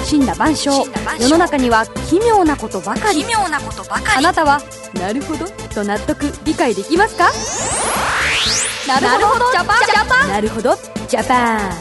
森羅万象。世の中には奇妙なことばかり。あなたはなるほどと納得理解できますか？なるほどジャパン。なるほどジャパン。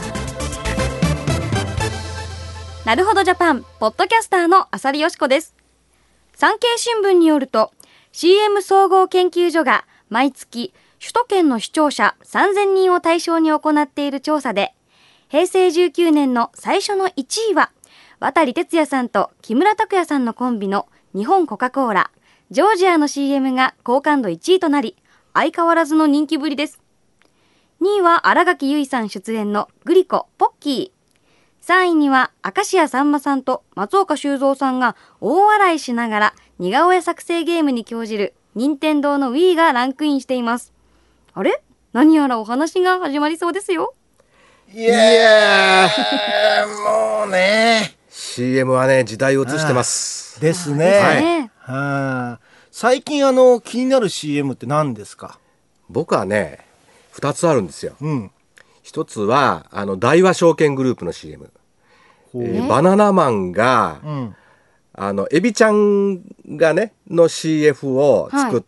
なるほどジャパンポッドキャスターの浅利よしこです。産経新聞によると CM 総合研究所が毎月首都圏の視聴者3000人を対象に行っている調査で、平成19年の最初の1位は渡哲也さんと木村拓哉さんのコンビの日本コカ・コーラジョージアの CM が好感度1位となり、相変わらずの人気ぶりです。2位は新垣結衣さん出演のグリコポッキー。3位には明石家さんまさんと松岡修造さんが大笑いしながら似顔絵作成ゲームに興じる任天堂の Wii がランクインしています。あれ？何やらお話が始まりそうですよ。 いやーもうね CM はね時代を映してますですね、はい、最近気になる CM って何ですか？ 僕はね2つあるんですよ、一つは大和証券グループの CM、バナナマンが、エビちゃんがねの CF を作って、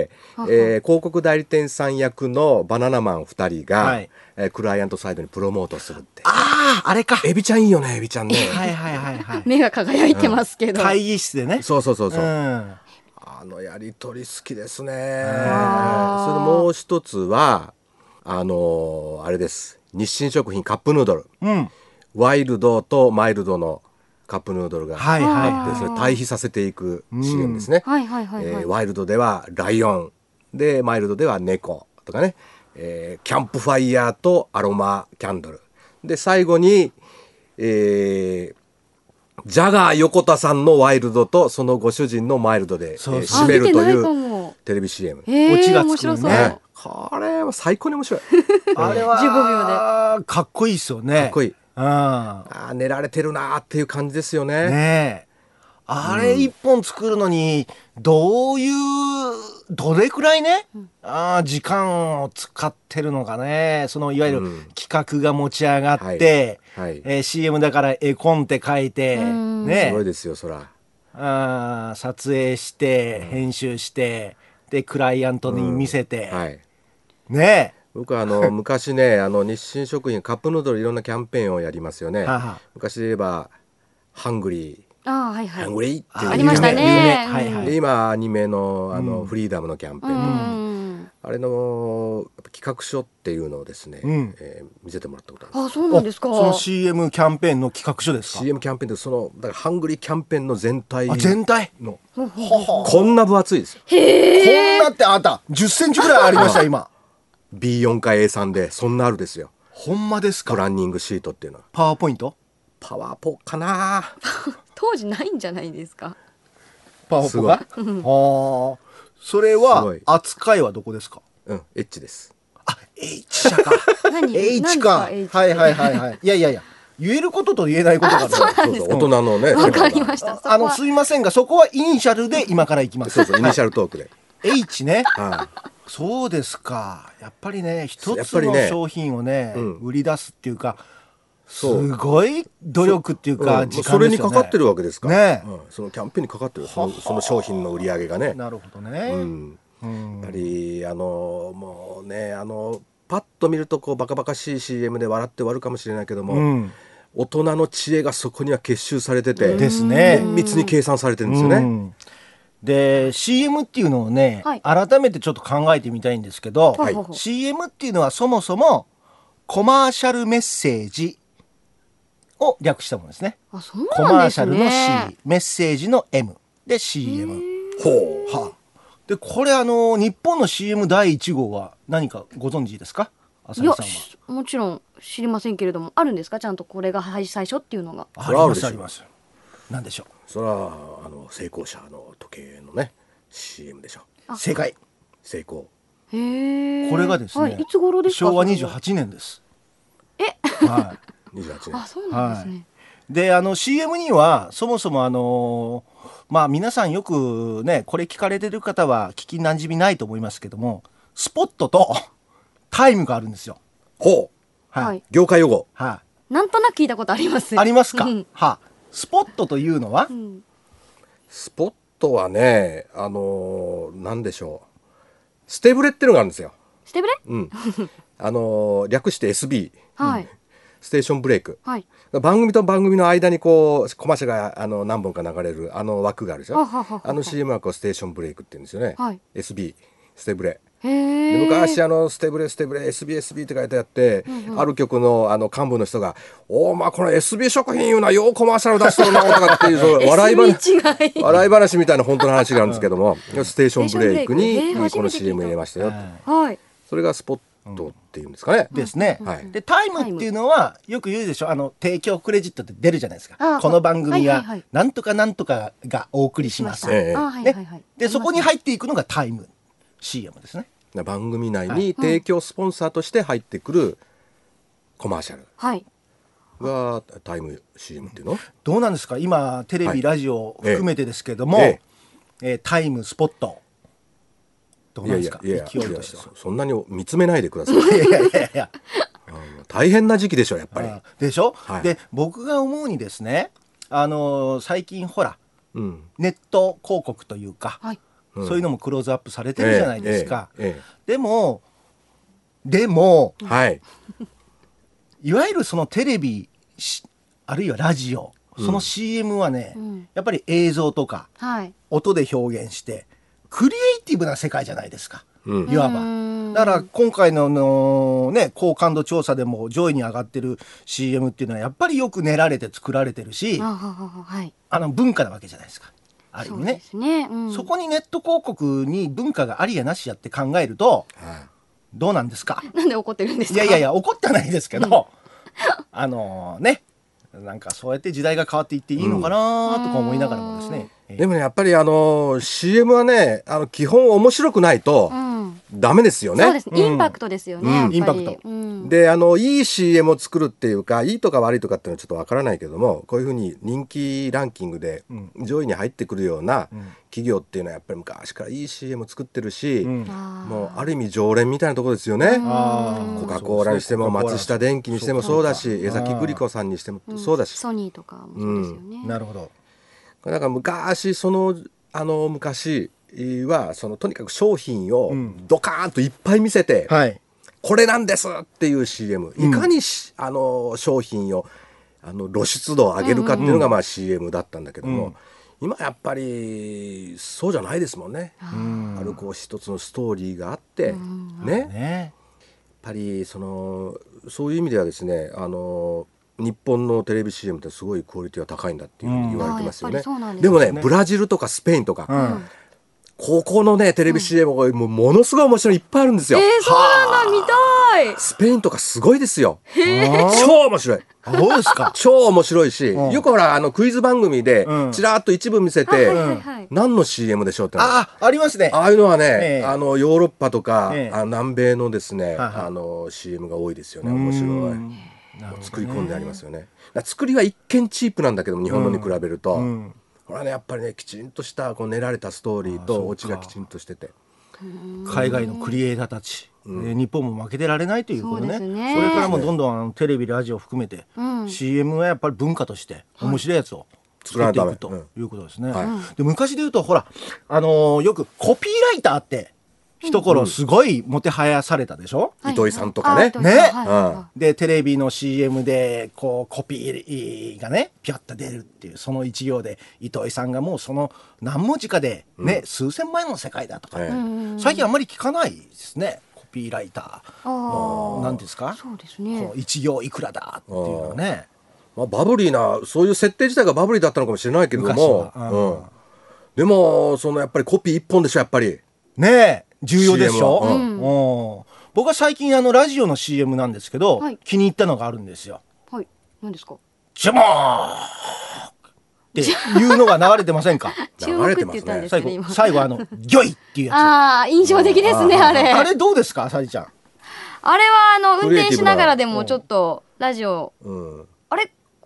広告代理店さん役のバナナマン2人が、クライアントサイドにプロモートするって。 あれか。 エビちゃんいいよね、エビちゃんね。 目が輝いてますけど、 会議室でね。 そう、やりとり好きですね。それでもう一つはあれです、日清食品カップヌードル、ワイルドとマイルドのカップヌードルがあって、それ対比させていく CM ですね。ワイルドではライオンで、マイルドでは猫とかね、キャンプファイヤーとアロマキャンドルで、最後に、ジャガー横田さんのワイルドとそのご主人のマイルドで締めるというテレビ CM。 オチがつくね。 これは最高に面白いあれは 15秒でかっこいいですよね。 かっこいい。練られてるなっていう感じですよね。 あれ一本作るのにどれくらいね、時間を使ってるのかね。そのいわゆる企画が持ち上がって、CM だから絵コンテ書いて、 すごいですよそら。 撮影して編集してでクライアントに見せて、僕は昔ね日清食品カップヌードルいろんなキャンペーンをやりますよね。昔で言えばハングリー、ハングリーっていうありましたね。 で今アニメのフリーダムのキャンペーンとか、あれの企画書っていうのをですね、見せてもらったことあるんです。 そうなんですか。 その CM キャンペーンの企画書ですか？ CM キャンペーンでだからハングリーキャンペーンの全体のこんな分厚いですよ。 こんなってあった10センチぐらいありました今。 B4 か A3 でそんなあるですよ。 ほんまですか？ プランニングシートっていうのはパワーポイントかな当時ないんじゃないですか？ パワポがそれは扱いはどこですか ？H です。 H 社かH か。いや言えることと言えないことがある。 大人のね。 わかりました。 すいませんがそこはイニシャルで今からいきます。 イニシャルトークで H ね。そうですか。やっぱりね一つの商品をね売り出すっていうかすごい努力っていうか時間ですよね。 それにかかってるわけですからそのキャンペーンにかかってるその商品の売り上げがね。 なるほどね。 やはりもうねパッと見るとバカバカしい CM で笑って終わるかもしれないけども、大人の知恵がそこには結集されててですね、 綿密に計算されてるんですよね。 で CM っていうのをね、改めてちょっと考えてみたいんですけど、CM っていうのはそもそもコマーシャルメッセージを略したものですね。 そうなんですね。 コマーシャルの C メッセージの M で CM。でこれ日本の CM 第1号は何かご存知ですか？浅利さんは。 もちろん知りませんけれども、あるんですか？ちゃんとこれが最初っていうのが。 あります。何でしょう？ それは成功者の時計のね CM でしょ。 正解。 成功。 これがですね、 いつ頃ですか？ 昭和28年です。 28年。 そうなんですね。 でCM にはそもそも皆さんよくねこれ聞かれてる方は聞きなじみないと思いますけども、スポットとタイムがあるんですよ。 業界用語。 なんとなく聞いたことあります。 ありますか？ スポットというのは、 スポットはね、なんでしょう、ステブレっていうのがあるんですよ。 ステブレ？ 略して SB、 はい、 ステーションブレイク、 はい、 番組と番組の間にこうコマーシャルが何本か流れる枠があるでしょ。CM はこうステーションブレイクって言うんですよね、はい、SB ステブレ。で昔ステブレ SB って書いてあって、ある局の幹部の人が「おまあこの SB 食品いうのはようコマーシャル出してるな」とかっていう笑い話みたいな本当の話があるんですけども、ステーションブレイクにこの CM 入れましたよ、それがスポットっていうんですかね。 ですね。でタイムっていうのはよく言うでしょ、提供クレジットって出るじゃないですか。この番組はなんとかなんとかがお送りします。でそこに入っていくのがタイム CM ですね。 番組内に提供スポンサーとして入ってくるコマーシャルがタイム CM っていうの？ どうなんですか今テレビ、ラジオ含めてですけども、タイムスポットどうなんですか？勢いとしては。 そんなに見つめないでください。大変な時期でしょやっぱり。 でしょ、で僕が思うにですね、最近ほら、ネット広告というか、そういうのもクローズアップされてるじゃないですか。でも、 はい、 いわゆるそのテレビあるいはラジオ、その CM はね、やっぱり映像とか、音で表現してクリエイティブな世界じゃないですか、いわば。だから今回のね高感度調査でも上位に上がってる CM っていうのはやっぱりよく練られて作られてるし、文化なわけじゃないですか。ある意味ね。そこにネット広告に文化がありやなしやって考えると、どうなんですか？ なんで怒ってるんですか？ いや怒ってはないですけど、ね、なんかそうやって時代が変わっていっていいのかなとか思いながらもですね。 でもねやっぱりCM はね基本面白くないとダメですよね。 そうですね、インパクトですよね、 インパクト。 でいい CM を作るっていうか、いいとか悪いとかっていうのはちょっとわからないけども、こういうふうに人気ランキングで上位に入ってくるような企業っていうのはやっぱり昔からいい CM を作ってるし、もうある意味常連みたいなところですよね。コカ・コーラにしても松下電器にしてもそうだし、江崎グリコさんにしてもそうだし、 ソニーとかもそうですよね。 なるほど。 だから昔昔はとにかく商品をドカーンといっぱい見せて、これなんですっていう CM、いかに商品を露出度を上げるかっていうのがCM だったんだけども、今やっぱりそうじゃないですもんね。あるこう一つのストーリーがあってね、やっぱりそういう意味ではですね、日本のテレビ CM ってすごいクオリティが高いんだっていうふうに言われてますよね。でもねブラジルとかスペインとか、ここのねテレビ CM がものすごい面白いいっぱいあるんですよ。 そうなんだ、見たい。 スペインとかすごいですよ。超面白い。 そうですか。 超面白いし、よくほらクイズ番組でちらっと一部見せて、何の CM でしょうって。 ありますね。 ああいうのはね、ヨーロッパとか、南米のですね、CM が多いですよね。面白い。作り込んでありますよね。作りは一見チープなんだけども、日本のに比べると、これはねやっぱりねきちんとした練られたストーリーとオチがきちんとしてて、 海外のクリエイターたち、日本も負けてられないということね。それからもどんどんテレビラジオ含めて、CM はやっぱり文化として面白いやつを作っていくということですね。で昔で言うとほらよくコピーライターって一頃すごいもてはやされたでしょ、 糸井さんとかね。 でテレビの CM でこうコピーがねピャッと出るっていう、その一行で糸井さんがもうその何文字かでね、数千万円の世界だとか、最近あんまり聞かないですね。コピーライターなんですか、 そうですね、 一行いくらだっていうのね。 バブリーなそういう設定自体がバブリーだったのかもしれないけれども、でもやっぱりコピー一本でしょやっぱりね。重要でしょ。僕は最近ラジオの CM なんですけど、気に入ったのがあるんですよ。 何ですか？ ジャモーっていうのが流れてませんか？ 流れてますね。 最後ギョイっていうやつ。印象的ですね。あれどうですか、さりちゃん？ あれは運転しながらでもちょっとラジオ、あれこ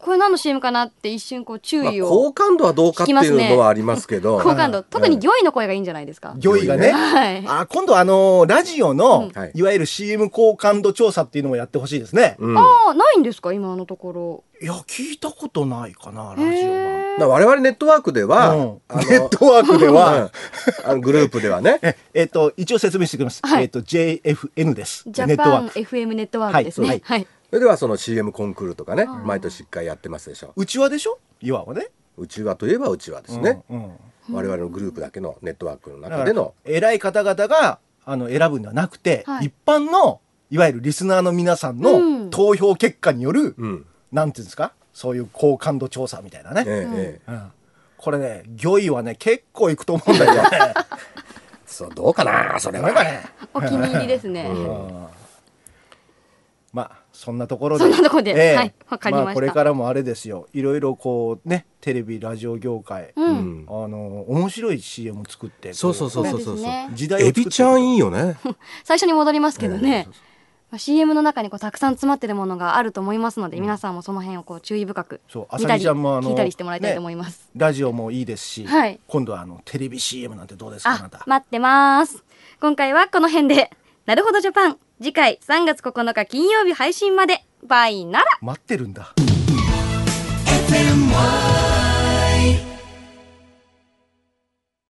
これ何の CM かなって一瞬こう注意を、 好感度はどうかっていうのはありますけど、 好感度、特に魚意の声がいいんじゃないですか。 魚意がね、 はい、 今度ラジオの、いわゆる CM 好感度調査っていうのもやってほしいですね。 ないんですか今のところ。 いや聞いたことないかな、ラジオは。 我々ネットワークでは、 ネットワークでは、 グループではね、 一応説明してくれます。JFN です。 ジャパン FM ネットワークですね。はい。 それではその CM コンクールとかね、毎年1回やってますでしょ。 うちわでしょ、いわばね。 うちわといえばうちわですね。我々のグループだけのネットワークの中での偉い方々が選ぶんではなくて、一般のいわゆるリスナーの皆さんの投票結果による、なんていうんですか、そういう好感度調査みたいなね。これね、魚意はね結構いくと思うんだけどね。 そう、どうかな、それはね。 お気に入りですね。 まあそんなところで、 はい、わかりました。 これからもあれですよ、いろいろこうね、テレビラジオ業界、面白い CM 作って、 そう時代をエビちゃんいいよね。 最初に戻りますけどね、CM の中にこうたくさん詰まってるものがあると思いますので、皆さんもその辺をこう注意深く見たり聞いたりしてもらいたいと思います。 ラジオもいいですし、今度はテレビ CM なんてどうですか。あなた待ってます。今回はこの辺で。なるほどジャパン、次回3月9日金曜日配信まで。バイなら待ってるんだ。